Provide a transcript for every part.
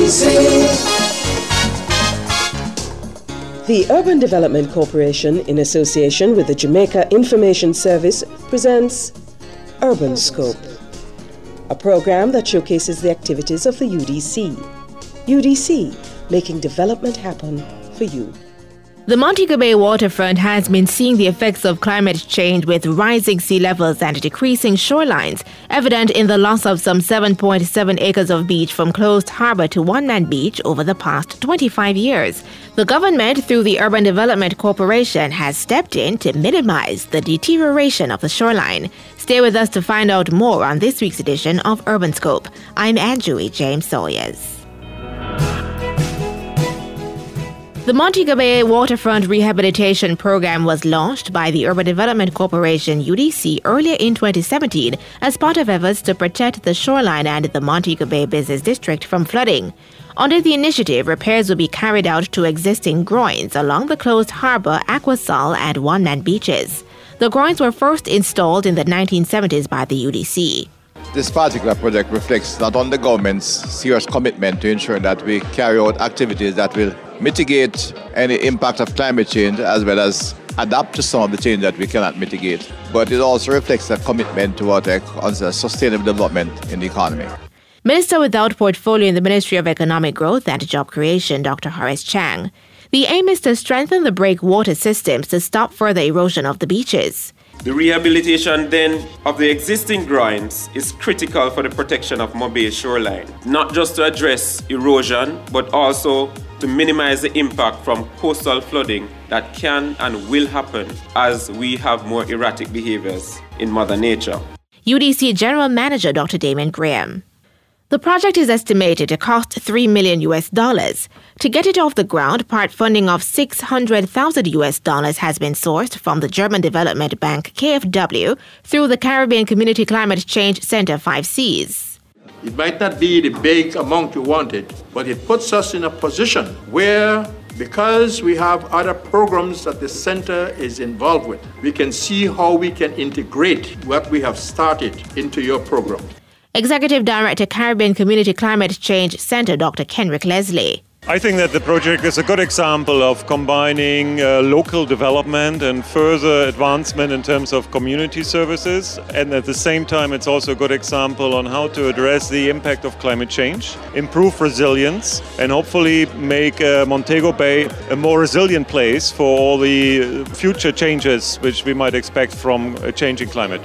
UDC. The Urban Development Corporation, in association with the Jamaica Information Service, presents Urban Scope, a program that showcases the activities of the UDC. UDC, making development happen for you. The Montego Bay waterfront has been seeing the effects of climate change with rising sea levels and decreasing shorelines, evident in the loss of some 7.7 acres of beach from closed harbour to one-man beach over the past 25 years. The government, through the Urban Development Corporation, has stepped in to minimize the deterioration of the shoreline. Stay with us to find out more on this week's edition of Urban Scope. I'm Andrew James Sawyers. The Montego Bay Waterfront Rehabilitation Program was launched by the Urban Development Corporation UDC earlier in 2017 as part of efforts to protect the shoreline and the Montego Bay Business District from flooding. Under the initiative, repairs will be carried out to existing groins along the closed harbour, Aquasol and one-man beaches. The groins were first installed in the 1970s by the UDC. This particular project reflects not only the government's serious commitment to ensure that we carry out activities that will mitigate any impact of climate change as well as adapt to some of the change that we cannot mitigate. But it also reflects a commitment toward sustainable development in the economy. Minister without portfolio in the Ministry of Economic Growth and Job Creation, Dr. Horace Chang. The aim is to strengthen the breakwater systems to stop further erosion of the beaches. The rehabilitation then of the existing groins is critical for the protection of Montego Bay shoreline, not just to address erosion, but also to minimize the impact from coastal flooding that can and will happen as we have more erratic behaviors in Mother Nature. UDC General Manager Dr. Damon Graham. The project is estimated to cost $3 million. To get it off the ground, part funding of $600,000 has been sourced from the German Development Bank KfW through the Caribbean Community Climate Change Center 5Cs. It might not be the big amount you wanted, but it puts us in a position where, because we have other programs that the center is involved with, we can see how we can integrate what we have started into your program. Executive Director, Caribbean Community Climate Change Center, Dr. Kenrick Leslie. I think that the project is a good example of combining local development and further advancement in terms of community services. And at the same time, it's also a good example on how to address the impact of climate change, improve resilience, and hopefully make Montego Bay a more resilient place for all the future changes which we might expect from a changing climate.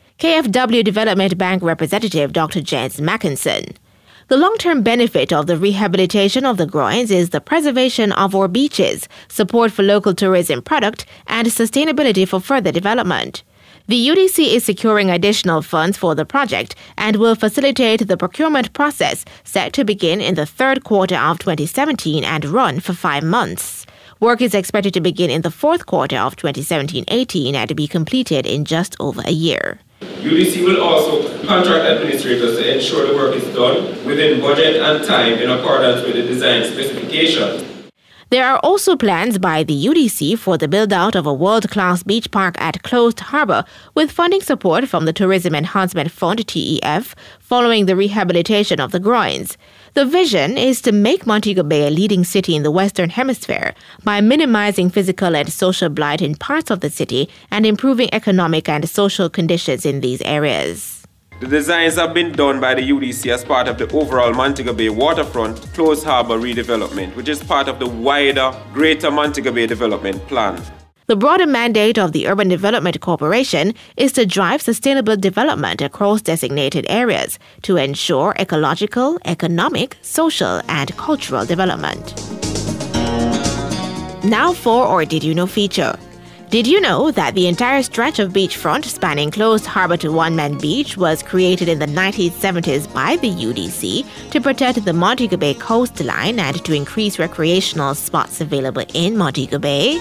KfW Development Bank representative Dr. Jens Mackinson. The long-term benefit of the rehabilitation of the groins is the preservation of our beaches, support for local tourism product, and sustainability for further development. The UDC is securing additional funds for the project and will facilitate the procurement process set to begin in the third quarter of 2017 and run for 5 months. Work is expected to begin in the fourth quarter of 2017-18 and to be completed in just over a year. UDC will also contract administrators to ensure the work is done within budget and time in accordance with the design specifications. There are also plans by the UDC for the build-out of a world-class beach park at Closed Harbour with funding support from the Tourism Enhancement Fund, TEF, following the rehabilitation of the groins. The vision is to make Montego Bay a leading city in the Western Hemisphere by minimizing physical and social blight in parts of the city and improving economic and social conditions in these areas. The designs have been done by the UDC as part of the overall Montego Bay waterfront closed harbour redevelopment, which is part of the wider Greater Montego Bay Development Plan. The broader mandate of the Urban Development Corporation is to drive sustainable development across designated areas to ensure ecological, economic, social, and cultural development. Now for Or Did You Know feature. Did you know that the entire stretch of beachfront spanning Closed Harbour to One-Man Beach was created in the 1970s by the UDC to protect the Montego Bay coastline and to increase recreational spots available in Montego Bay?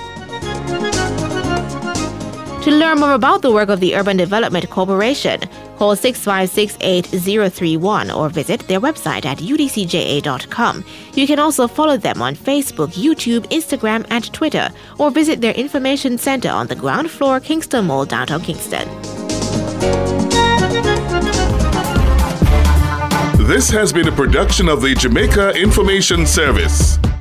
To learn more about the work of the Urban Development Corporation, call 656-8031 or visit their website at udcja.com. You can also follow them on Facebook, YouTube, Instagram, and Twitter, or visit their information center on the ground floor, Kingston Mall, downtown Kingston. This has been a production of the Jamaica Information Service.